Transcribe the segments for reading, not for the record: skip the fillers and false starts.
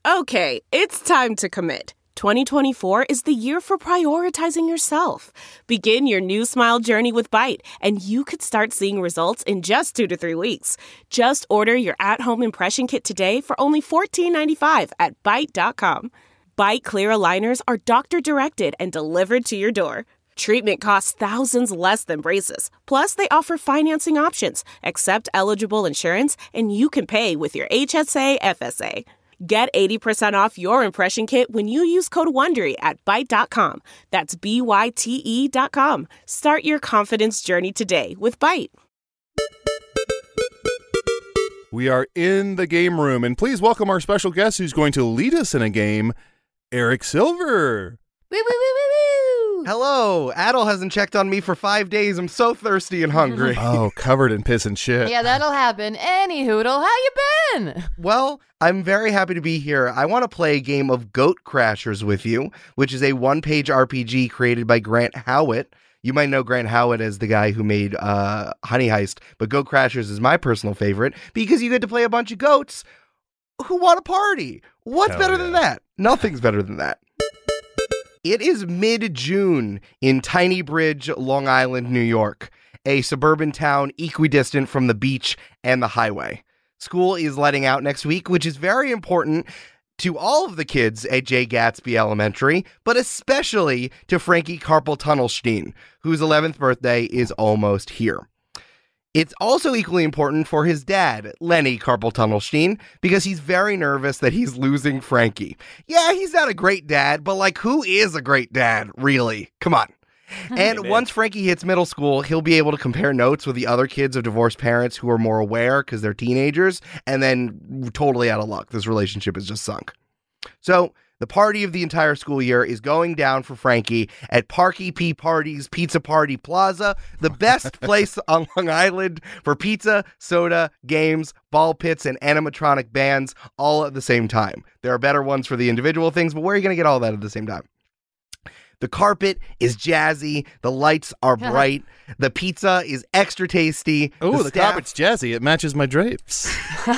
Okay, it's time to commit. 2024 is the year for prioritizing yourself. Begin your new smile journey with Byte, and you could start seeing results in just 2 to 3 weeks. Just order your at-home impression kit today for only $14.95 at Byte.com. Byte Clear aligners are doctor-directed and delivered to your door. Treatment costs thousands less than braces. Plus, they offer financing options, accept eligible insurance, and you can pay with your HSA, FSA. Get 80% off your impression kit when you use code WONDERY at Byte.com. That's BYTE.com. Start your confidence journey today with Byte. We are in the game room, and please welcome our special guest who's going to lead us in a game, Eric Silver. Woo, woo, woo, woo, woo. Hello. Adel hasn't checked on me for 5 days. I'm so thirsty and hungry. Oh, covered in piss and shit. Yeah, that'll happen. Any hoodle, how you been? Well, I'm very happy to be here. I want to play a game of Goat Crashers with you, which is a one-page RPG created by Grant Howitt. You might know Grant Howitt as the guy who made Honey Heist, but Goat Crashers is my personal favorite because you get to play a bunch of goats who want to party. What's better than that? Nothing's better than that. It is mid-June in Tiny Bridge, Long Island, New York, a suburban town equidistant from the beach and the highway. School is letting out next week, which is very important to all of the kids at J. Gatsby Elementary, but especially to Frankie Carpel-Tunnelstein, whose 11th birthday is almost here. It's also equally important for his dad, Lenny Carpel-Tunnelstein, because he's very nervous that he's losing Frankie. Yeah, he's not a great dad, but like, who is a great dad, really? Come on. And once Frankie hits middle school, he'll be able to compare notes with the other kids of divorced parents who are more aware because they're teenagers, and then totally out of luck. This relationship is just sunk. So the party of the entire school year is going down for Frankie at Parky P. Party's Pizza Party Plaza, the best place on Long Island for pizza, soda, games, ball pits, and animatronic bands all at the same time. There are better ones for the individual things, but where are you going to get all that at the same time? The carpet is jazzy. The lights are bright. The pizza is extra tasty. Oh, the carpet's jazzy. It matches my drapes.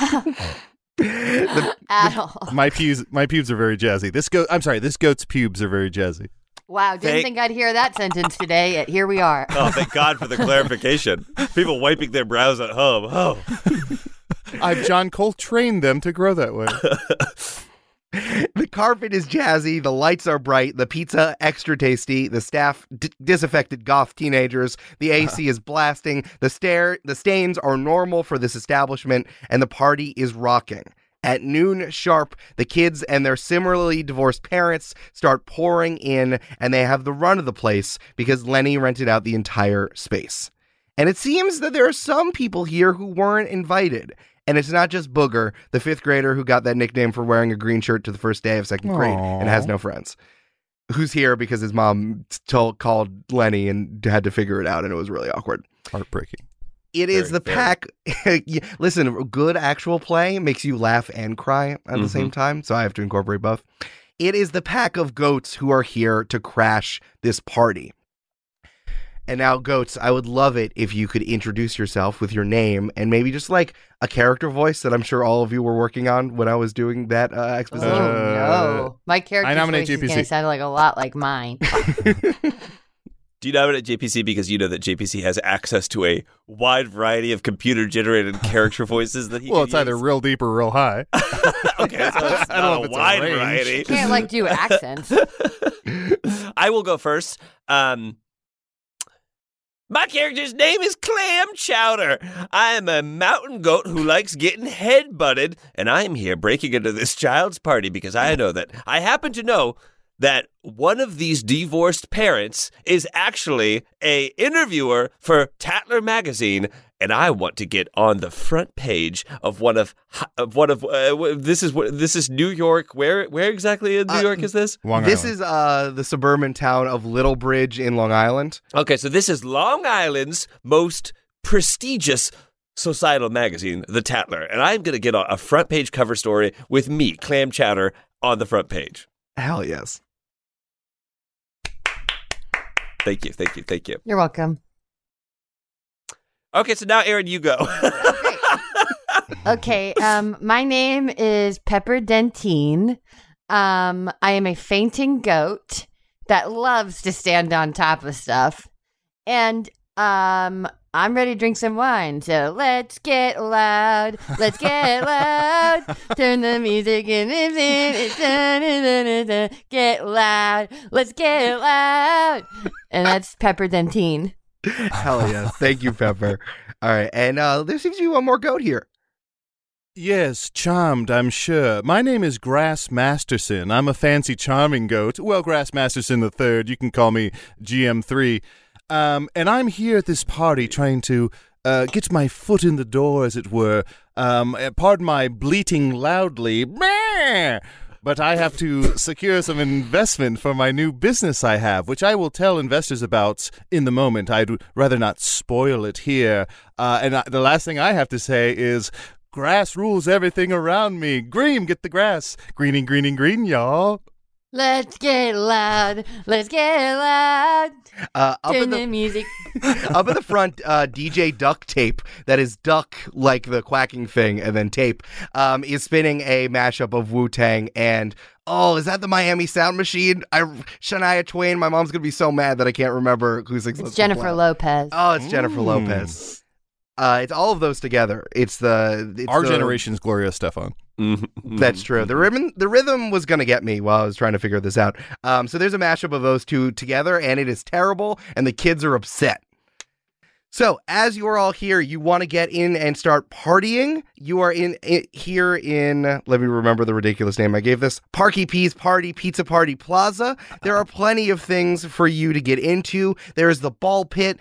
My pubes are very jazzy. This goat's pubes are very jazzy. Wow, didn't think I'd hear that sentence today, yet here we are. Oh, thank God for the clarification. People wiping their brows at home. Oh. I've John Coltrane them to grow that way. The carpet is jazzy, the lights are bright, the pizza extra tasty, the staff disaffected goth teenagers, the AC is blasting, the stains are normal for this establishment, and the party is rocking. At noon sharp, the kids and their similarly divorced parents start pouring in, and they have the run of the place because Lenny rented out the entire space. And it seems that there are some people here who weren't invited. And it's not just Booger, the 5th grader who got that nickname for wearing a green shirt to the first day of 2nd grade and has no friends, who's here because his mom called Lenny and had to figure it out, and it was really awkward. Heartbreaking. It is the pack. Listen, good actual play makes you laugh and cry at the same time, so I have to incorporate both. It is the pack of goats who are here to crash this party. And now, Goats, I would love it if you could introduce yourself with your name and maybe just like a character voice that I'm sure all of you were working on when I was doing that exposition. Oh, no. My character voice is JPC. going to sound like a lot like mine. Do you nominate JPC because you know that JPC has access to a wide variety of computer-generated character voices that he can Well, it's use? either real deep or real high. Okay, so it's I don't know not if a it's a wide range. variety. You can't do accents. I will go first. My character's name is Clam Chowder. I am a mountain goat who likes getting head-butted, and I am here breaking into this child's party because I happen to know that one of these divorced parents is actually a interviewer for Tatler magazine, and I want to get on the front page of this is New York. Where exactly in New York is this? This is the suburban town of Little Bridge in Long Island. Okay, so this is Long Island's most prestigious societal magazine, The Tatler, and I'm going to get a front page cover story with me, Clam Chowder, on the front page. Hell yes. Thank you. You're welcome. Okay, so now, Aaron, you go. Okay, my name is Pepper Dentine. I am a fainting goat that loves to stand on top of stuff. And I'm ready to drink some wine. So let's get loud. Let's get loud. Turn the music in. Get loud. Let's get loud. And that's Pepper Dentine. Hell yes. Thank you, Pepper. All right. And there seems to be one more goat here. Yes, charmed, I'm sure. My name is Grass Masterson. I'm a fancy charming goat. Well, Grass Masterson the third. You can call me GM3. And I'm here at this party trying to get my foot in the door, as it were. Pardon my bleating loudly. Meh! But I have to secure some investment for my new business I have, which I will tell investors about in the moment. I'd rather not spoil it here. The last thing I have to say is, grass rules everything around me. Green, get the grass. Greening, greening, green, y'all. Let's get loud. Let's get loud. Turn the music. Up in the front, DJ Duck Tape, that is duck like the quacking thing, and then tape, is spinning a mashup of Wu-Tang and, oh, is that the Miami Sound Machine? Shania Twain. My mom's going to be so mad that I can't remember who sings. It's Jennifer Lopez. Oh, it's Jennifer Lopez. It's all of those together. It's our generation's Gloria Estefan. That's true. The rhythm was going to get me while I was trying to figure this out. So there's a mashup of those two together, and it is terrible, and the kids are upset. So, as you're all here, you want to get in and start partying. You are here in, let me remember the ridiculous name I gave this, Parky Peas Party Pizza Party Plaza. There are plenty of things for you to get into. There's the ball pit.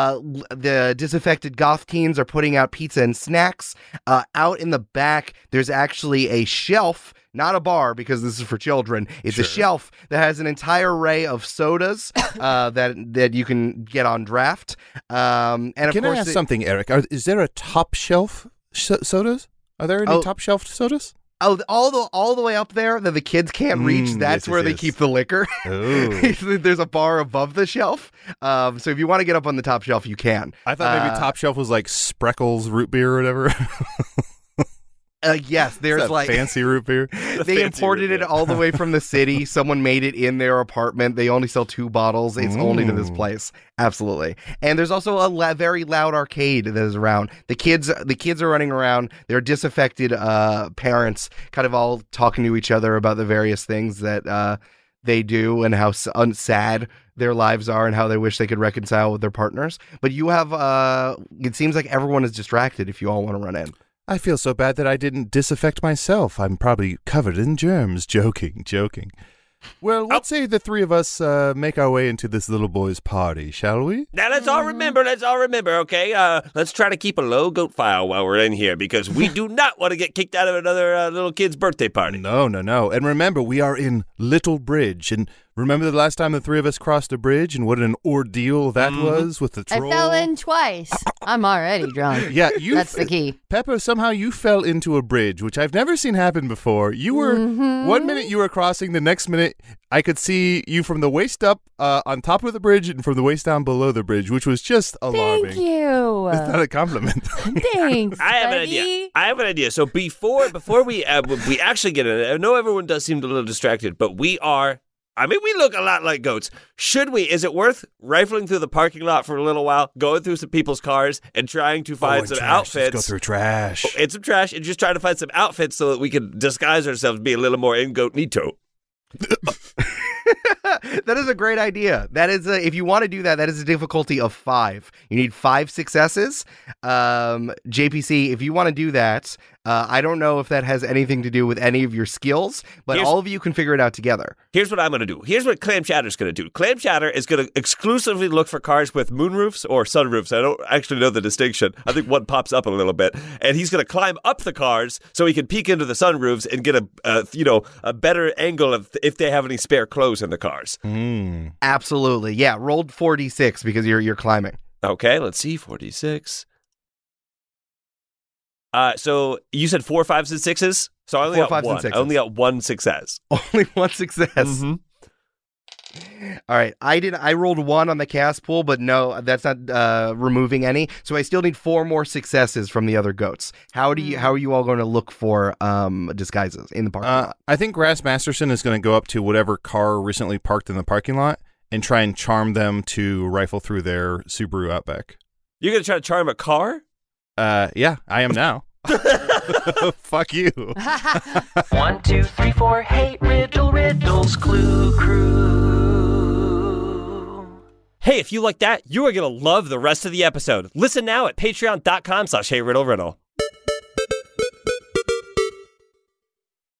The disaffected goth teens are putting out pizza and snacks. Out in the back, there's actually a shelf. Not a bar, because this is for children. It's a shelf that has an entire array of sodas that you can get on draft. And of can course, I ask something, Eric? Is there a top shelf sodas? Are there any top shelf sodas? Oh, all the way up there that the kids can't reach. That's where they keep the liquor. There's a bar above the shelf. So if you want to get up on the top shelf, you can. I thought maybe top shelf was like Spreckles root beer or whatever. Yes, there's like fancy root beer. They imported it all the way from the city. Someone made it in their apartment. They only sell 2 bottles. It's only to this place. Absolutely. And there's also a very loud arcade that is around. The kids are running around. They're disaffected parents, kind of all talking to each other about the various things that they do and how sad their lives are and how they wish they could reconcile with their partners. But you have, it seems like everyone is distracted if you all want to run in. I feel so bad that I didn't disaffect myself. I'm probably covered in germs. Joking. Well, let's say the three of us make our way into this little boy's party, shall we? Now, let's all remember, okay? Let's try to keep a low goat file while we're in here, because we do not want to get kicked out of another little kid's birthday party. No. And remember, we are in Little Bridge, and remember the last time the three of us crossed a bridge and what an ordeal that was with the troll? I fell in twice. I'm already drunk. Yeah, that's the key. Pepper, somehow you fell into a bridge, which I've never seen happen before. You were, 1 minute you were crossing, the next minute I could see you from the waist up on top of the bridge and from the waist down below the bridge, which was just alarming. Thank you. It's not a compliment. Thanks, I have an idea. So before we actually get in, I know everyone does seem a little distracted, but we look a lot like goats. Is it worth rifling through the parking lot for a little while, going through some people's cars, and trying to find some outfits? Let's go through trash. And some trash, and just try to find some outfits so that we can disguise ourselves, be a little more incognito. That is a great idea. That is if you want to do that, that is a difficulty of 5. You need 5 successes. JPC, if you want to do that, I don't know if that has anything to do with any of your skills, but all of you can figure it out together. Here's what I'm going to do. Here's what Clam Chatter's going to do. Clam Chatter is going to exclusively look for cars with moonroofs or sunroofs. I don't actually know the distinction. I think one pops up a little bit. And he's going to climb up the cars so he can peek into the sunroofs and get a better angle of if they have any spare clothes in the cars. Absolutely. Yeah, rolled 4d6 because you're climbing. Okay, let's see. 4d6. So you said 4, 5s, and 6s? So I only got 1. I only got 1 success. Only 1 success. Mm-hmm. All right, I rolled 1 on the cast pool, but no, that's not removing any. So I still need 4 more successes from the other goats. How are you all going to look for disguises in the parking lot? I think Grass Masterson is going to go up to whatever car recently parked in the parking lot and try and charm them to rifle through their Subaru Outback. You're going to try to charm a car? Yeah, I am now. Fuck you. 1, 2, 3, 4. Hey, riddles, clue crew. Hey, if you like that, you are going to love the rest of the episode. Listen now at patreon.com/HeyRiddleRiddle.